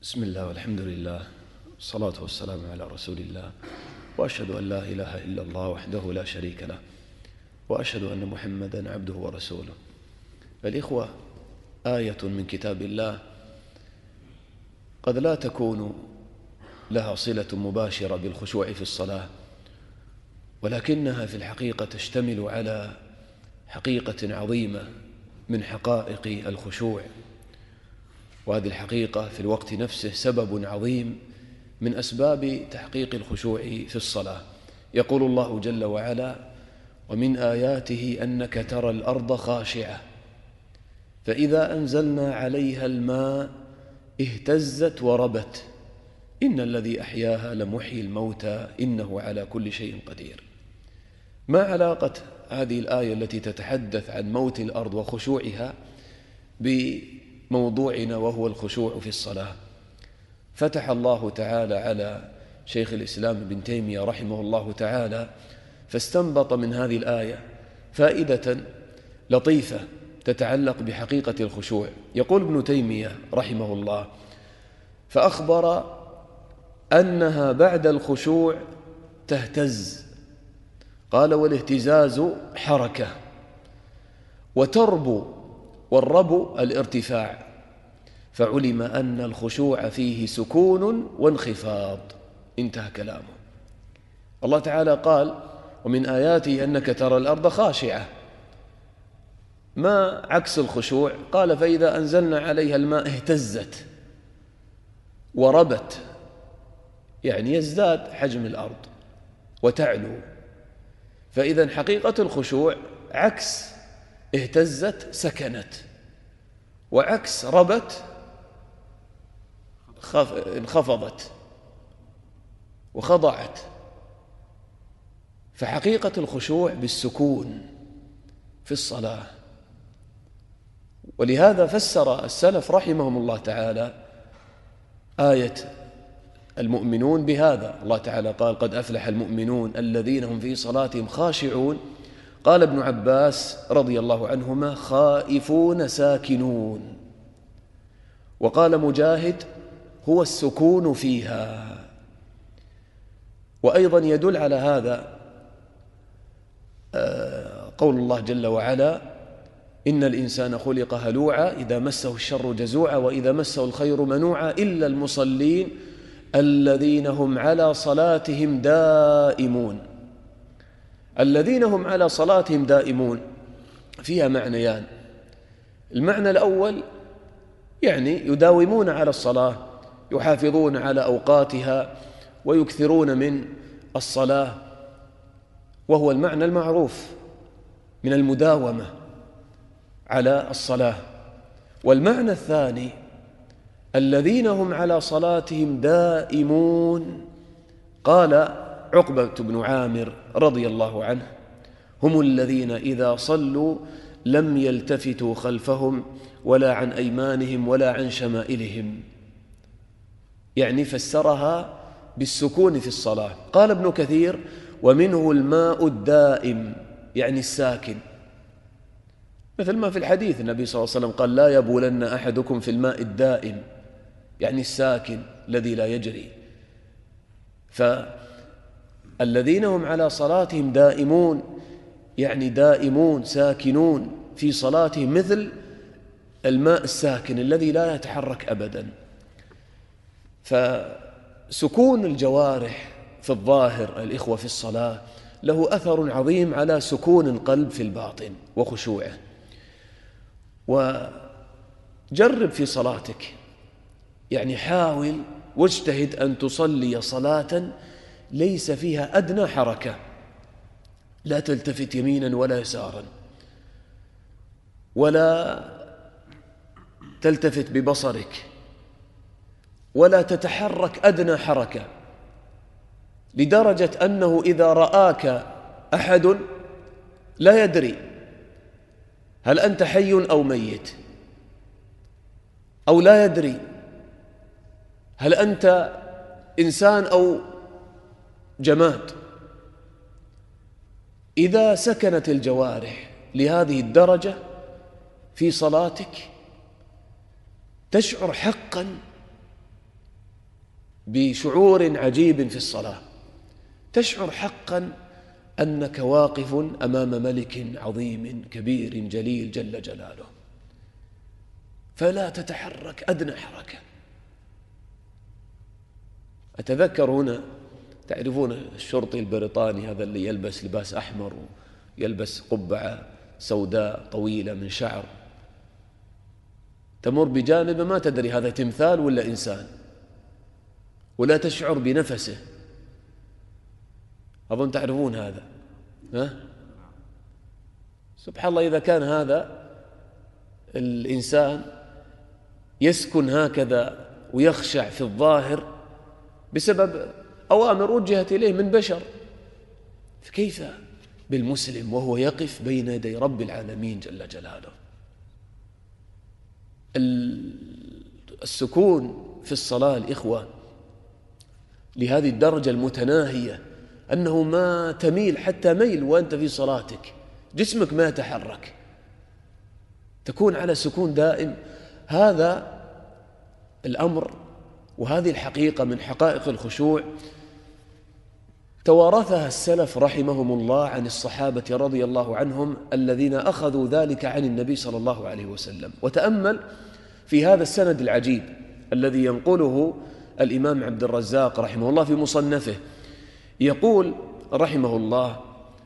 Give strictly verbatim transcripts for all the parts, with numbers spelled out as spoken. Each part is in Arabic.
بسم الله والحمد لله والصلاة والسلام على رسول الله، وأشهد أن لا إله إلا الله وحده لا شريك له، وأشهد أن محمدًا عبده ورسوله. الإخوة، آية من كتاب الله قد لا تكون لها صلة مباشرة بالخشوع في الصلاة، ولكنها في الحقيقة تشتمل على حقيقة عظيمة من حقائق الخشوع، وهذه الحقيقة في الوقت نفسه سبب عظيم من أسباب تحقيق الخشوع في الصلاة. يقول الله جل وعلا: ومن آياته أنك ترى الأرض خاشعة فإذا أنزلنا عليها الماء اهتزت وربت إن الذي أحياها لمحيي الموتى إنه على كل شيء قدير. ما علاقة هذه الآية التي تتحدث عن موت الأرض وخشوعها بموضوعنا وهو الخشوع في الصلاة؟ فتح الله تعالى على شيخ الإسلام ابن تيمية رحمه الله تعالى فاستنبط من هذه الآية فائدة لطيفة تتعلق بحقيقة الخشوع. يقول ابن تيمية رحمه الله: فأخبر أنها بعد الخشوع تهتز، قال: والاهتزاز حركة، وتربو، والربو الارتفاع، فعلم أن الخشوع فيه سكون وانخفاض. انتهى كلامه. الله تعالى قال: ومن آياته أنك ترى الأرض خاشعة. ما عكس الخشوع؟ قال: فإذا أنزلنا عليها الماء اهتزت وربت، يعني يزداد حجم الأرض وتعلو. فإذا حقيقة الخشوع عكس اهتزت سكنت، وعكس ربت انخفضت وخضعت. فحقيقة الخشوع بالسكون في الصلاة. ولهذا فسر السلف رحمهم الله تعالى آية المؤمنون بهذا. الله تعالى قال: قد أفلح المؤمنون الذين هم في صلاتهم خاشعون. قال ابن عباس رضي الله عنهما: خائفون ساكنون. وقال مجاهد: هو السكون فيها. وأيضا يدل على هذا قول الله جل وعلا: إن الإنسان خلق هلوعا إذا مسه الشر جزوعا وإذا مسه الخير منوعا إلا المصلين الذين هم على صلاتهم دائمون. الذين هم على صلاتهم دائمون فيها معنيان. المعنى الأول يعني يداومون على الصلاة، يحافظون على أوقاتها ويكثرون من الصلاة، وهو المعنى المعروف من المداومة على الصلاة. والمعنى الثاني: الذين هم على صلاتهم دائمون. قال عقبة بن عامر رضي الله عنه: هم الذين إذا صلوا لم يلتفتوا خلفهم ولا عن أيمانهم ولا عن شمائلهم. يعني فسرها بالسكون في الصلاة. قال ابن كثير: ومنه الماء الدائم، يعني الساكن، مثل ما في الحديث النبي صلى الله عليه وسلم قال: لا يبولن أحدكم في الماء الدائم، يعني الساكن الذي لا يجري. فالذين هم على صلاتهم دائمون يعني دائمون ساكنون في صلاتهم، مثل الماء الساكن الذي لا يتحرك أبدا. فسكون الجوارح في الظاهر الإخوة في الصلاة له أثر عظيم على سكون القلب في الباطن وخشوعه. وجرب في صلاتك، يعني حاول واجتهد أن تصلي صلاة ليس فيها أدنى حركة، لا تلتفت يمينا ولا يسارا، ولا تلتفت ببصرك، ولا تتحرك أدنى حركة، لدرجة أنه إذا رآك أحد لا يدري هل أنت حي أو ميت، أو لا يدري هل أنت إنسان أو جماد. إذا سكنت الجوارح لهذه الدرجة في صلاتك تشعر حقا بشعور عجيب في الصلاة، تشعر حقا أنك واقف أمام ملك عظيم كبير جليل جل جلاله، فلا تتحرك أدنى حركة. أتذكر هنا، تعرفون الشرطي البريطاني هذا اللي يلبس لباس أحمر ويلبس قبعة سوداء طويلة من شعر، تمر بجانبه ما تدري هذا تمثال ولا إنسان، ولا تشعر بنفسه. أظن تعرفون هذا، ها؟ سبحان الله، إذا كان هذا الإنسان يسكن هكذا ويخشع في الظاهر بسبب أوامر وجهت إليه من بشر، فكيف بالمسلم وهو يقف بين يدي رب العالمين جل جلاله؟ السكون في الصلاة الإخوة لهذه الدرجة المتناهية أنه ما تميل حتى ميل وأنت في صلاتك، جسمك ما يتحرك، تكون على سكون دائم. هذا الأمر وهذه الحقيقة من حقائق الخشوع توارثها السلف رحمهم الله عن الصحابة رضي الله عنهم الذين أخذوا ذلك عن النبي صلى الله عليه وسلم. وتأمل في هذا السند العجيب الذي ينقله الإمام عبد الرزاق رحمه الله في مصنفه، يقول رحمه الله: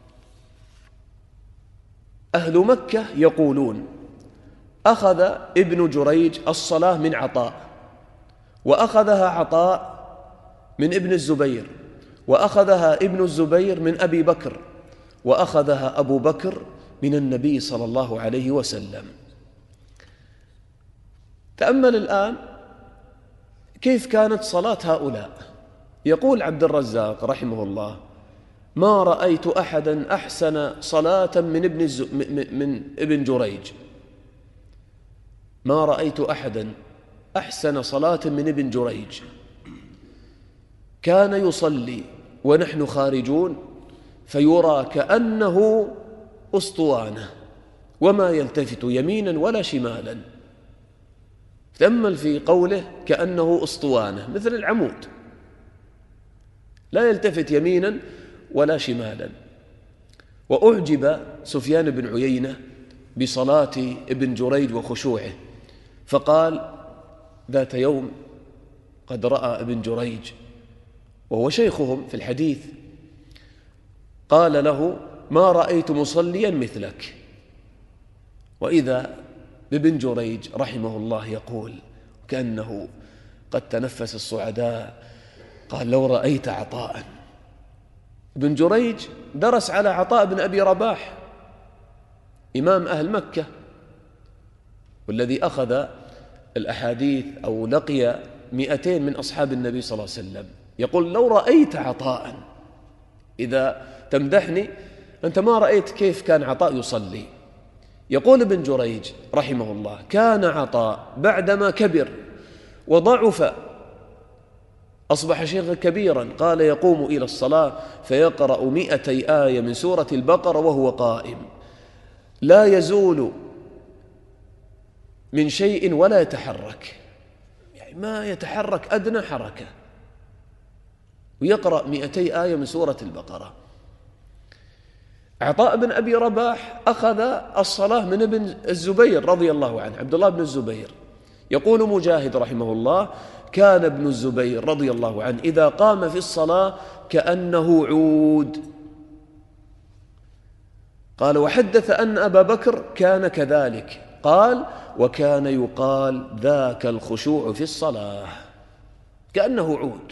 أهل مكة يقولون أخذ ابن جريج الصلاة من عطاء، وأخذها عطاء من ابن الزبير، وأخذها ابن الزبير من أبي بكر، وأخذها أبو بكر من النبي صلى الله عليه وسلم. تأمل الآن كيف كانت صلاة هؤلاء. يقول عبد الرزاق رحمه الله: ما رأيت أحدا أحسن صلاة من ابن, الز... من ابن جريج، ما رأيت أحدا أحسن صلاة من ابن جريج، كان يصلي ونحن خارجون فيرى كأنه أسطوانة وما يلتفت يمينا ولا شمالا. تأمل في قوله كأنه أسطوانة، مثل العمود لا يلتفت يمينا ولا شمالا. وأعجب سفيان بن عيينة بصلاة ابن جريج وخشوعه، فقال ذات يوم قد رأى ابن جريج وهو شيخهم في الحديث، قال له: ما رأيت مصليا مثلك. وإذا بابن جريج رحمه الله يقول كأنه قد تنفس الصعداء، قال: لو رأيت عطاء. ابن جريج درس على عطاء بن أبي رباح إمام أهل مكة، والذي أخذ الأحاديث أو لقي مئتين من أصحاب النبي صلى الله عليه وسلم. يقول: لو رأيت عطاء، إذا تمدحني أنت ما رأيت كيف كان عطاء يصلي. يقول ابن جريج رحمه الله: كان عطاء بعدما كبر وضعف أصبح شيخا كبيرا، قال: يقوم إلى الصلاة فيقرأ مئتي آية من سورة البقرة وهو قائم، لا يزول من شيء ولا يتحرك، يعني ما يتحرك أدنى حركة، ويقرأ مئتي آية من سورة البقرة. عطاء بن أبي رباح أخذ الصلاة من ابن الزبير رضي الله عنه، عبد الله بن الزبير. يقول مجاهد رحمه الله: كان ابن الزبير رضي الله عنه إذا قام في الصلاة كأنه عود. قال: وحدث أن أبا بكر كان كذلك، قال: وكان يقال ذاك الخشوع في الصلاة، كأنه عود.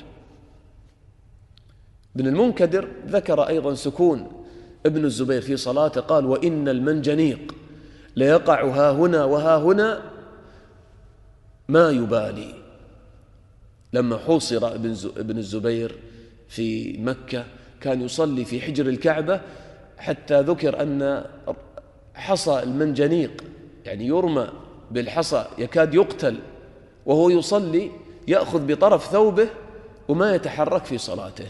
ابن المنكدر ذكر أيضا سكون ابن الزبير في صلاته، قال: وإن المنجنيق ليقع ها هنا وها هنا ما يبالي. لما حوصر ابن الزبير في مكة كان يصلي في حجر الكعبة، حتى ذكر أن حصى المنجنيق يعني يرمى بالحصى يكاد يقتل وهو يصلي، يأخذ بطرف ثوبه وما يتحرك في صلاته.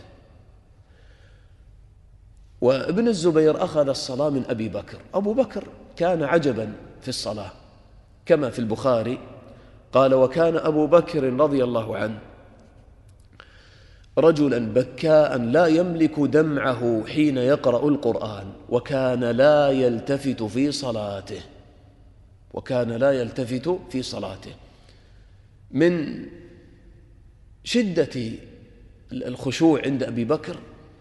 وابن الزبير أخذ الصلاة من أبي بكر. أبو بكر كان عجبا في الصلاة، كما في البخاري قال: وكان أبو بكر رضي الله عنه رجلا بكاء لا يملك دمعه حين يقرأ القرآن، وكان لا يلتفت في صلاته وكان لا يلتفت في صلاته من شدة الخشوع عند أبي بكر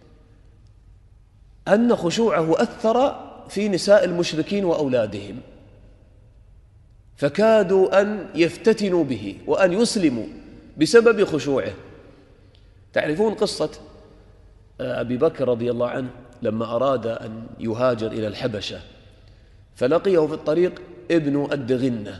أن خشوعه أثر في نساء المشركين وأولادهم، فكادوا أن يفتتنوا به وأن يسلموا بسبب خشوعه. تعرفون قصة أبي بكر رضي الله عنه لما أراد أن يهاجر إلى الحبشة، فلقيه في الطريق ابن الدغنة،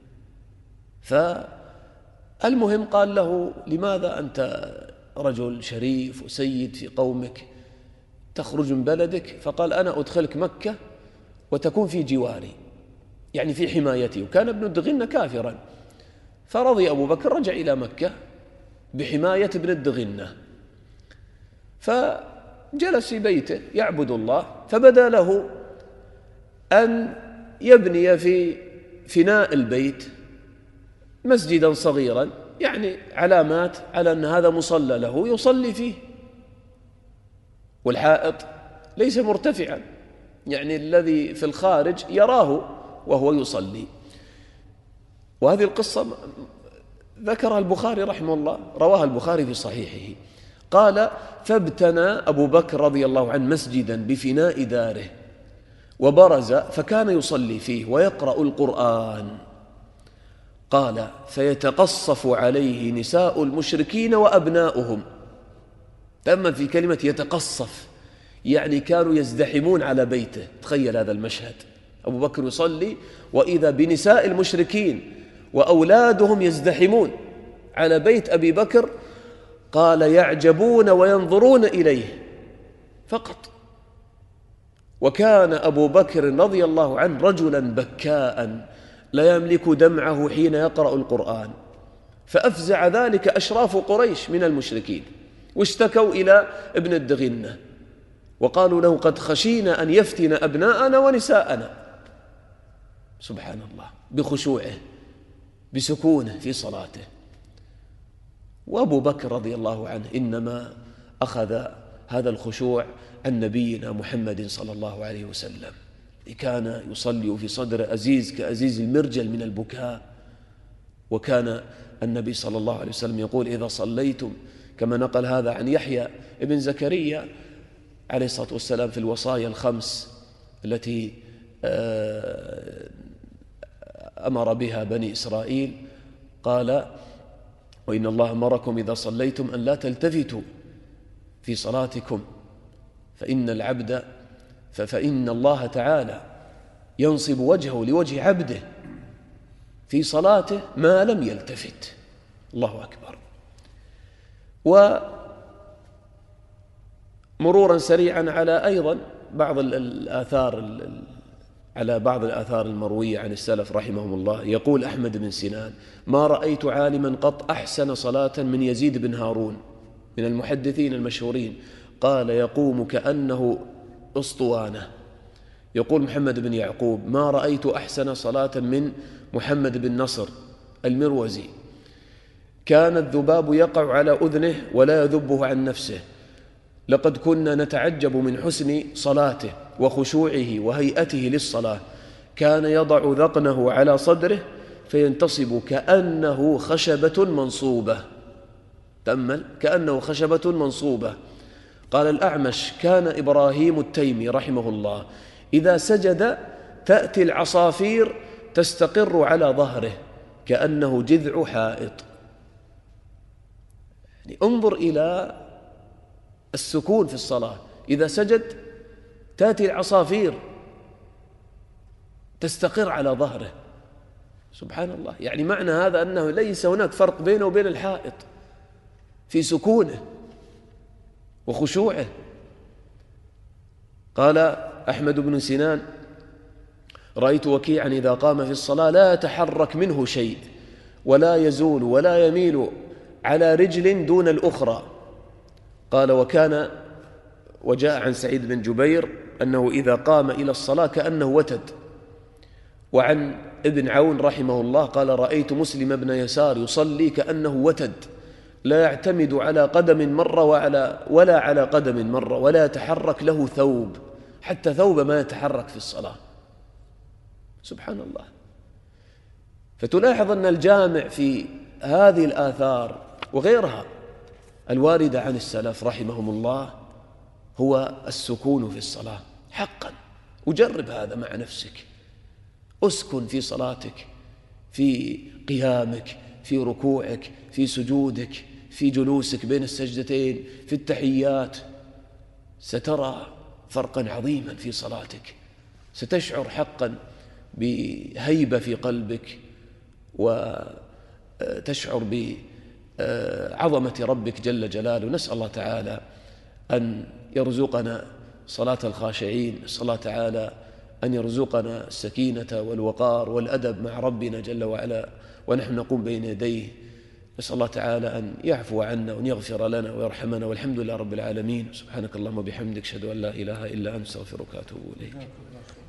فالمهم قال له: لماذا أنت رجل شريف وسيد في قومك تخرج من بلدك؟ فقال: أنا أدخلك مكة وتكون في جواري، يعني في حمايتي. وكان ابن الدغنة كافرا، فرضي أبو بكر، رجع إلى مكة بحماية ابن الدغنة، فجلس في بيته يعبد الله، فبدا له أن يبني في فناء البيت مسجدا صغيرا، يعني علامات على أن هذا مصلى له يصلي فيه، والحائط ليس مرتفعا، يعني الذي في الخارج يراه وهو يصلي. وهذه القصة ذكرها البخاري رحمه الله، رواها البخاري في صحيحه. قال: فابتنى أبو بكر رضي الله عنه مسجدا بفناء داره وبرز فكان يصلي فيه ويقرأ القرآن. قال: فيتقصف عليه نساء المشركين وأبناؤهم. تأمل في كلمة يتقصف، يعني كانوا يزدحمون على بيته. تخيل هذا المشهد، أبو بكر يصلي وإذا بنساء المشركين وأولادهم يزدحمون على بيت أبي بكر. قال: يعجبون وينظرون إليه فقط. وكان أبو بكر رضي الله عنه رجلا بكاء لا يملك دمعه حين يقرأ القرآن، فأفزع ذلك أشراف قريش من المشركين، واشتكوا إلى ابن الدغنة وقالوا له: قد خشينا أن يفتن أبناءنا ونساءنا. سبحان الله، بخشوعه بسكونه في صلاته. وأبو بكر رضي الله عنه إنما أخذ هذا الخشوع عن نبينا محمد صلى الله عليه وسلم، كان يصلي في صدر أزيز كأزيز المرجل من البكاء. وكان النبي صلى الله عليه وسلم يقول: إذا صليتم، كما نقل هذا عن يحيى ابن زكريا عليه الصلاة والسلام في الوصايا الخمس التي أمر بها بني إسرائيل، قال: وإن الله أمركم إذا صليتم أن لا تلتفتوا في صلاتكم، فإن العبد فإن الله تعالى ينصب وجهه لوجه عبده في صلاته ما لم يلتفت. الله أكبر. ومرورا سريعا على أيضا بعض الآثار على بعض الآثار المروية عن السلف رحمهم الله، يقول أحمد بن سنان: ما رأيت عالما قط أحسن صلاة من يزيد بن هارون، من المحدثين المشهورين. قال: يقوم كأنه أسطوانة. يقول محمد بن يعقوب: ما رأيت أحسن صلاة من محمد بن نصر المروزي، كان الذباب يقع على أذنه ولا يذبه عن نفسه، لقد كنا نتعجب من حسن صلاته وخشوعه وهيئته للصلاة، كان يضع ذقنه على صدره فينتصب كأنه خشبة منصوبة. تأمل، كأنه خشبة منصوبة. قال الأعمش: كان إبراهيم التيمي رحمه الله إذا سجد تأتي العصافير تستقر على ظهره كأنه جذع حائط. يعني انظر إلى السكون في الصلاة، إذا سجد تأتي العصافير تستقر على ظهره. سبحان الله، يعني معنى هذا أنه ليس هناك فرق بينه وبين الحائط في سكونه وخشوعه. قال أحمد بن سنان: رأيت وكيعا إذا قام في الصلاة لا يتحرك منه شيء ولا يزول ولا يميل على رجل دون الأخرى. قال: وكان وجاء عن سعيد بن جبير أنه إذا قام إلى الصلاة كأنه وتد. وعن ابن عون رحمه الله قال: رأيت مسلم بن يسار يصلي كأنه وتد، لا يعتمد على قدم مرة وعلى ولا على قدم مرة، ولا يتحرك له ثوب، حتى ثوب ما يتحرك في الصلاة. سبحان الله. فتلاحظ أن الجامع في هذه الآثار وغيرها الواردة عن السلف رحمهم الله هو السكون في الصلاة حقا. وجرب هذا مع نفسك، أسكن في صلاتك، في قيامك، في ركوعك، في سجودك، في جلوسك بين السجدتين، في التحيات، سترى فرقا عظيما في صلاتك، ستشعر حقا بهيبة في قلبك، وتشعر بعظمة ربك جل جلاله. نسأل الله تعالى أن يرزقنا صلاة الخاشعين، نسأل الله تعالى أن يرزقنا السكينة والوقار والأدب مع ربنا جل وعلا ونحن نقوم بين يديه. نسأل الله تعالى أن يعفو عنا وأن يغفر لنا ويرحمنا، والحمد لله رب العالمين. سبحانك اللهم وبحمدك، أشهد أن لا إله إلا أنت، أستغفرك وأتوب إليك.